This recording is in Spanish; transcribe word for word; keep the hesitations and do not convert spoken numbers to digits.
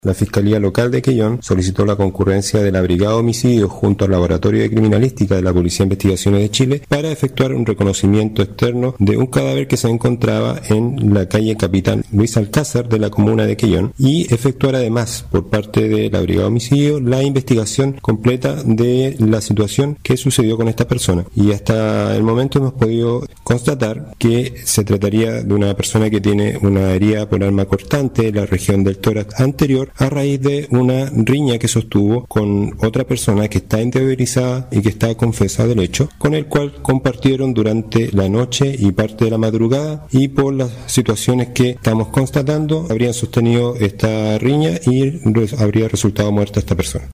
La Fiscalía Local de Quellón solicitó la concurrencia de la Brigada de Homicidios junto al Laboratorio de Criminalística de la Policía de Investigaciones de Chile para efectuar un reconocimiento externo de un cadáver que se encontraba en la calle Capitán Luis Alcázar de la comuna de Quellón y efectuar además por parte de la Brigada de Homicidios la investigación completa de la situación que sucedió con esta persona. Y hasta el momento hemos podido constatar que se trataría de una persona que tiene una herida por arma cortante en la región del tórax anterior a raíz de una riña que sostuvo con otra persona que está interiorizada y que está confesa del hecho, con el cual compartieron durante la noche y parte de la madrugada, y por las situaciones que estamos constatando habrían sostenido esta riña y habría resultado muerta esta persona.